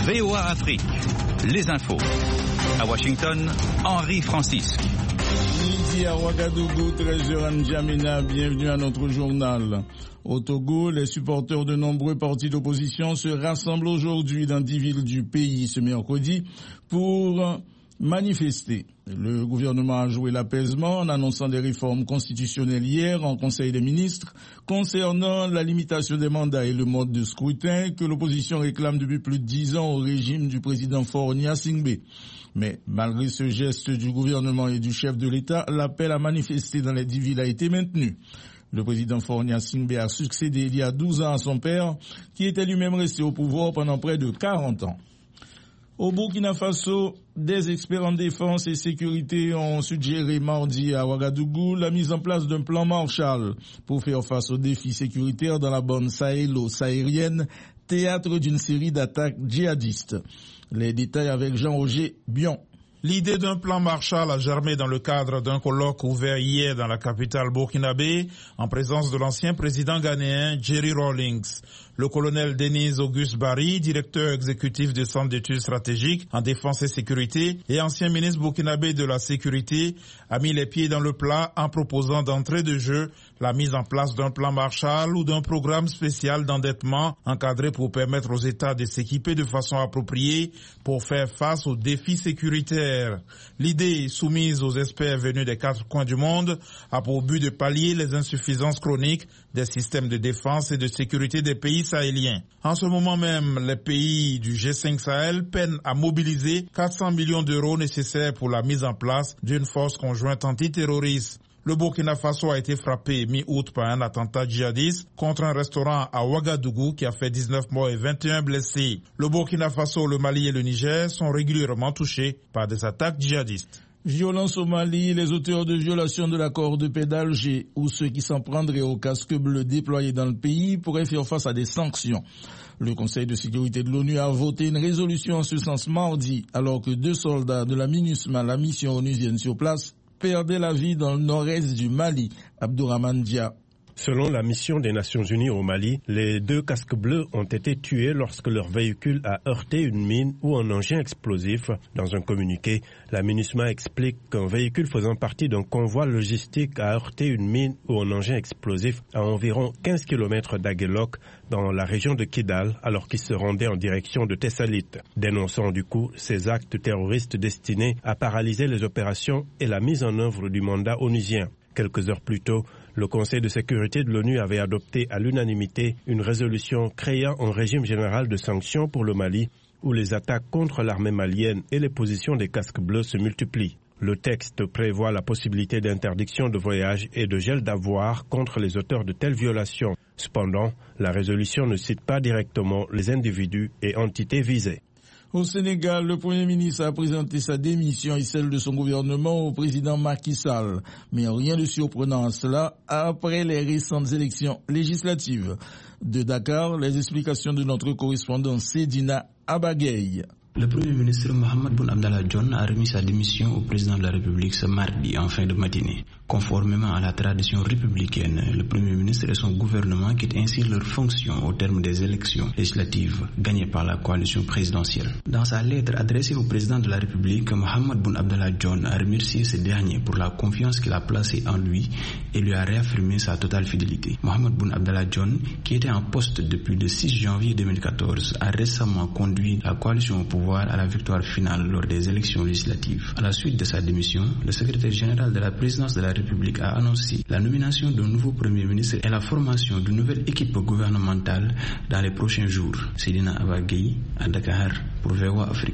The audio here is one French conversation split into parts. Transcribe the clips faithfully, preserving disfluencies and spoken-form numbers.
V O A Afrique, les infos. À Washington, Henri Francisque. Midi à Ouagadougou, treize heures N'Djamena, bienvenue à notre journal. Au Togo, les supporters de nombreux partis d'opposition se rassemblent aujourd'hui dans dix villes du pays ce mercredi pour manifester. Le gouvernement a joué l'apaisement en annonçant des réformes constitutionnelles hier en Conseil des ministres concernant la limitation des mandats et le mode de scrutin que l'opposition réclame depuis plus de dix ans au régime du président Faure Gnassingbé. Mais malgré ce geste du gouvernement et du chef de l'État, l'appel à manifester dans les dix villes a été maintenu. Le président Faure Gnassingbé a succédé il y a douze ans à son père, qui était lui-même resté au pouvoir pendant près de quarante ans. Au Burkina Faso, des experts en défense et sécurité ont suggéré mardi à Ouagadougou la mise en place d'un plan Marshall pour faire face aux défis sécuritaires dans la bande sahélo-saharienne, théâtre d'une série d'attaques djihadistes. Les détails avec Jean-Roger Bion. L'idée d'un plan Marshall a germé dans le cadre d'un colloque ouvert hier dans la capitale burkinabé en présence de l'ancien président ghanéen Jerry Rawlings. Le colonel Denis Auguste Barry, directeur exécutif du Centre d'études stratégiques en défense et sécurité et ancien ministre burkinabé de la sécurité, a mis les pieds dans le plat en proposant d'entrée de jeu la mise en place d'un plan Marshall ou d'un programme spécial d'endettement encadré pour permettre aux États de s'équiper de façon appropriée pour faire face aux défis sécuritaires. L'idée, soumise aux experts venus des quatre coins du monde, a pour but de pallier les insuffisances chroniques des systèmes de défense et de sécurité des pays sahéliens. En ce moment même, les pays du G cinq Sahel peinent à mobiliser quatre cents millions d'euros nécessaires pour la mise en place d'une force conjointe antiterroriste. Le Burkina Faso a été frappé mi-août par un attentat djihadiste contre un restaurant à Ouagadougou qui a fait dix-neuf morts et vingt et un blessés. Le Burkina Faso, le Mali et le Niger sont régulièrement touchés par des attaques djihadistes. Violence au Mali, les auteurs de violation de l'accord de paix d'Alger ou ceux qui s'en prendraient au casque bleu déployé dans le pays pourraient faire face à des sanctions. Le Conseil de sécurité de l'ONU a voté une résolution en ce sens mardi, alors que deux soldats de la MINUSMA, la mission onusienne sur place, perdaient la vie dans le nord-est du Mali. Abdourahmane Dia. Selon la mission des Nations Unies au Mali, les deux casques bleus ont été tués lorsque leur véhicule a heurté une mine ou un engin explosif. Dans un communiqué, la MINUSMA explique qu'un véhicule faisant partie d'un convoi logistique a heurté une mine ou un engin explosif à environ quinze kilomètres d'Aguelok, dans la région de Kidal, alors qu'il se rendait en direction de Tessalit, dénonçant du coup ces actes terroristes destinés à paralyser les opérations et la mise en œuvre du mandat onusien. Quelques heures plus tôt, le Conseil de sécurité de l'ONU avait adopté à l'unanimité une résolution créant un régime général de sanctions pour le Mali, où les attaques contre l'armée malienne et les positions des casques bleus se multiplient. Le texte prévoit la possibilité d'interdiction de voyage et de gel d'avoirs contre les auteurs de telles violations. Cependant, la résolution ne cite pas directement les individus et entités visés. Au Sénégal, le Premier ministre a présenté sa démission et celle de son gouvernement au président Macky Sall. Mais rien de surprenant à cela après les récentes élections législatives. De Dakar, les explications de notre correspondant Sedina Abagaye. Le Premier ministre Mohamed Boun Abdallah Dionne a remis sa démission au président de la République ce mardi en fin de matinée. Conformément à la tradition républicaine, le Premier ministre et son gouvernement quittent ainsi leurs fonctions au terme des élections législatives gagnées par la coalition présidentielle. Dans sa lettre adressée au président de la République, Mohamed Boun Abdallah Dionne a remercié ce dernier pour la confiance qu'il a placée en lui et lui a réaffirmé sa totale fidélité. Mohamed Boun Abdallah Dionne, qui était en poste depuis le six janvier deux mille quatorze, a récemment conduit la coalition au pouvoir à la victoire finale lors des élections législatives. À la suite de sa démission, le secrétaire général de la présidence de la République a annoncé la nomination d'un nouveau Premier ministre et la formation d'une nouvelle équipe gouvernementale dans les prochains jours. Sedina Abagaye à Dakar pour V O A Afrique.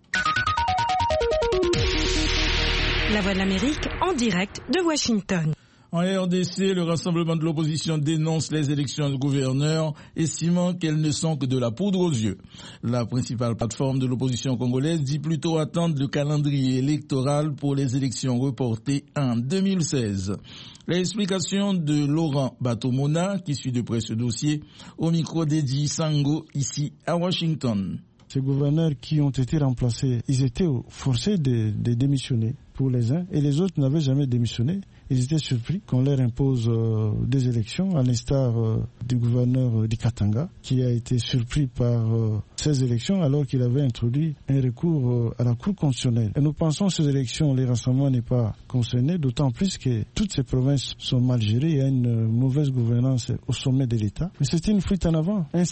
La Voix de l'Amérique en direct de Washington. En R D C, le rassemblement de l'opposition dénonce les élections de gouverneurs, estimant qu'elles ne sont que de la poudre aux yeux. La principale plateforme de l'opposition congolaise dit plutôt attendre le calendrier électoral pour les élections reportées en deux mille seize. Les explications de Laurent Batomona, qui suit de près ce dossier, au micro d'Eddie Sango, ici à Washington. Ces gouverneurs qui ont été remplacés, ils étaient forcés de, de démissionner. pour les uns et les autres n'avaient jamais démissionné. Ils étaient surpris qu'on leur impose euh, des élections, à l'instar euh, du gouverneur euh, du Katanga, qui a été surpris par euh, ces élections alors qu'il avait introduit un recours euh, à la Cour constitutionnelle. Et nous pensons que ces élections, les rassemblements n'est pas concerné, d'autant plus que toutes ces provinces sont mal gérées, il y a une mauvaise gouvernance au sommet de l'État. Mais c'était une fuite en avant, un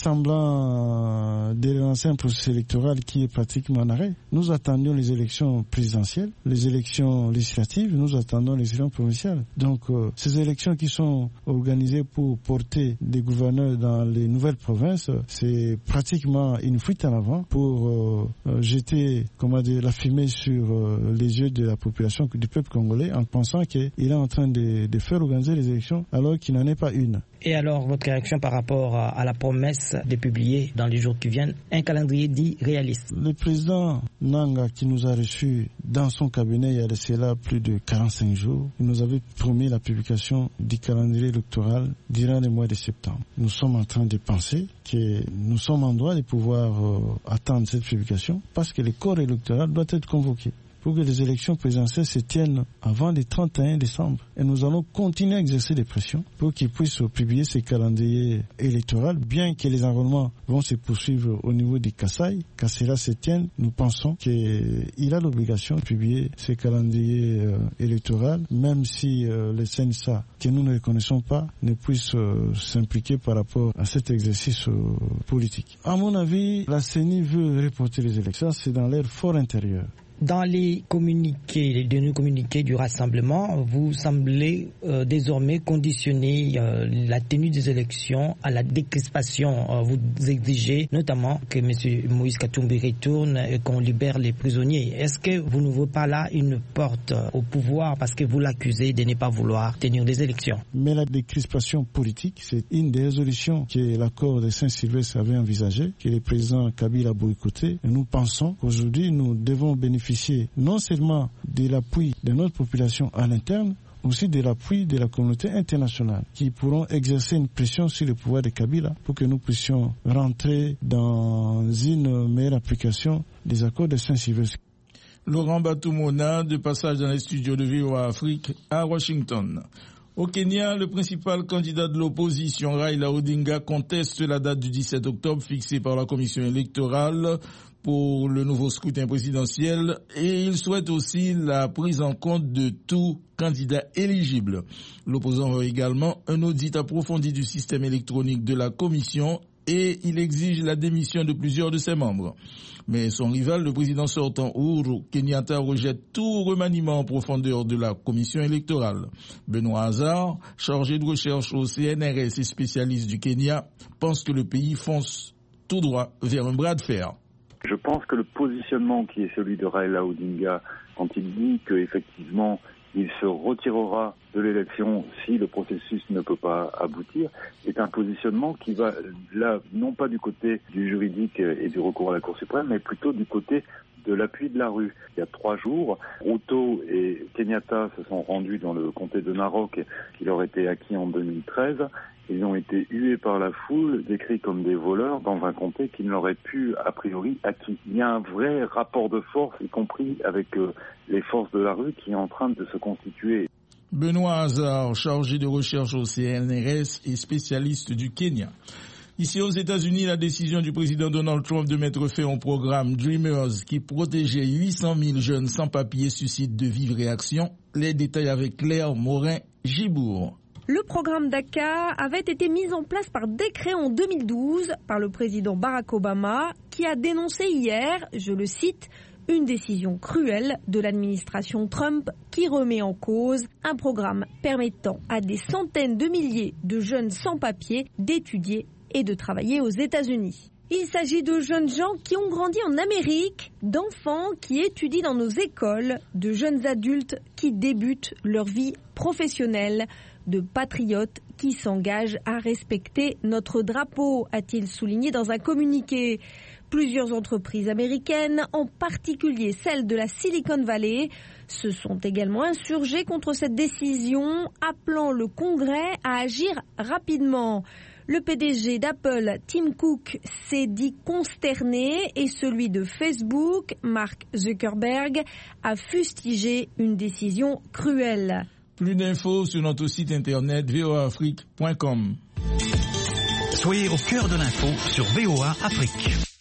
semblant euh, de relancer un processus électoral qui est pratiquement en arrêt. Nous attendions les élections présidentielles, les élections législatives, nous attendons les élections provinciales. Donc euh, ces élections qui sont organisées pour porter des gouverneurs dans les nouvelles provinces, c'est pratiquement une fuite en avant pour euh, euh, jeter comment dire, la fumée sur euh, les yeux de la population, du peuple congolais, en pensant qu'il est en train de, de faire organiser les élections alors qu'il n'en est pas une. Et alors, votre réaction par rapport à, à la promesse de publier dans les jours qui viennent un calendrier dit réaliste? Le président Nanga, qui nous a reçus dans son cabinet il y a de cela plus de quarante-cinq jours, il nous avait promis la publication du calendrier électoral durant le mois de septembre. Nous sommes en train de penser que nous sommes en droit de pouvoir euh, attendre cette publication parce que le corps électoral doit être convoqué pour que les élections présidentielles se tiennent avant le trente et un décembre. Et nous allons continuer à exercer des pressions pour qu'ils puissent publier ces calendriers électoraux, bien que les enrôlements vont se poursuivre au niveau des Kasaï. Quand cela se tienne, nous pensons qu'il a l'obligation de publier ces calendriers euh, électoraux, même si euh, les C N S A, que nous ne reconnaissons pas, ne puissent euh, s'impliquer par rapport à cet exercice euh, politique. À mon avis, la C E N I veut reporter les élections, c'est dans l'air fort intérieur. Dans les communiqués, les derniers communiqués du rassemblement, vous semblez euh, désormais conditionner euh, la tenue des élections à la décrispation. Euh, vous exigez notamment que M. Moïse Katumbi retourne et qu'on libère les prisonniers. Est-ce que vous n'ouvrez pas là une porte au pouvoir parce que vous l'accusez de ne pas vouloir tenir des élections? Mais la décrispation politique, c'est une des résolutions que l'accord de Saint-Sylvestre avait envisagé, que le président Kabila a boycotté. Et nous pensons qu'aujourd'hui, nous devons bénéficier non seulement de l'appui de notre population à l'interne, aussi de l'appui de la communauté internationale qui pourront exercer une pression sur le pouvoir de Kabila pour que nous puissions rentrer dans une meilleure application des accords de Saint-Sylvestre. Laurent Batoumona, de passage dans les studios de V O A Afrique à Washington. Au Kenya, le principal candidat de l'opposition, Raila Odinga, conteste la date du dix-sept octobre fixée par la commission électorale pour le nouveau scrutin présidentiel et il souhaite aussi la prise en compte de tout candidat éligible. L'opposant veut également un audit approfondi du système électronique de la commission et il exige la démission de plusieurs de ses membres. Mais son rival, le président sortant Uhuru Kenyatta, rejette tout remaniement en profondeur de la commission électorale. Benoît Hazard, chargé de recherche au C N R S et spécialiste du Kenya, pense que le pays fonce tout droit vers un bras de fer. Je pense que le positionnement qui est celui de Raila Odinga, quand il dit qu'effectivement il se retirera de l'élection si le processus ne peut pas aboutir, est un positionnement qui va là, non pas du côté du juridique et du recours à la Cour suprême, mais plutôt du côté de l'appui de la rue. Il y a trois jours, Ruto et Kenyatta se sont rendus dans le comté de Narok qui leur était acquis en deux mille treize. Ils ont été hués par la foule, décrits comme des voleurs dans un comté qui ne leur est plus a priori acquis. Il y a un vrai rapport de force, y compris avec euh, les forces de la rue, qui est en train de se constituer. Benoît Hazard, chargé de recherche au C N R S et spécialiste du Kenya. Ici aux États-Unis, la décision du président Donald Trump de mettre fin au programme Dreamers qui protégeait huit cent mille jeunes sans papier suscite de vives réactions. Les détails avec Claire Morin-Gibourg. Le programme DACA avait été mis en place par décret en deux mille douze par le président Barack Obama qui a dénoncé hier, je le cite, une décision cruelle de l'administration Trump qui remet en cause un programme permettant à des centaines de milliers de jeunes sans papier d'étudier et de travailler aux États-Unis. Il s'agit de jeunes gens qui ont grandi en Amérique, d'enfants qui étudient dans nos écoles, de jeunes adultes qui débutent leur vie professionnelle, de patriotes qui s'engagent à respecter notre drapeau, a-t-il souligné dans un communiqué. Plusieurs entreprises américaines, en particulier celles de la Silicon Valley, se sont également insurgées contre cette décision, appelant le Congrès à agir rapidement. Le P D G d'Apple, Tim Cook, s'est dit consterné et celui de Facebook, Mark Zuckerberg, a fustigé une décision cruelle. Plus d'infos sur notre site internet v o a afrique point com. Soyez au cœur de l'info sur V O A Afrique.